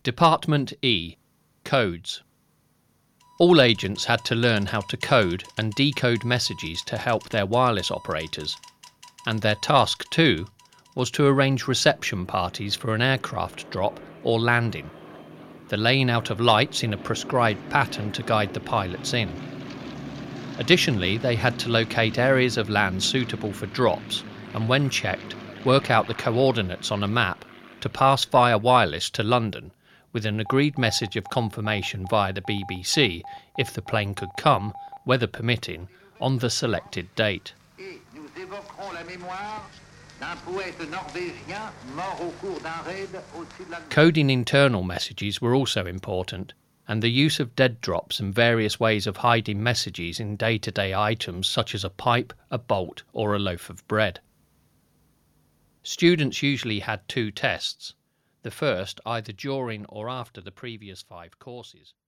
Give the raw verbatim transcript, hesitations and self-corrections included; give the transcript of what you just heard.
Department E. Codes. All agents had to learn how to code and decode messages to help their wireless operators, and their task too was to arrange reception parties for an aircraft drop or landing, the laying out of lights in a prescribed pattern to guide the pilots in. Additionally, they had to locate areas of land suitable for drops and, when checked, work out the coordinates on a map to pass via wireless to London with an agreed message of confirmation via the B B C if the plane could come, weather permitting, on the selected date. Coding internal messages were also important, and the use of dead drops and various ways of hiding messages in day-to-day items such as a pipe, a bolt, or a loaf of bread. Students usually had two tests, the first either during or after the previous five courses.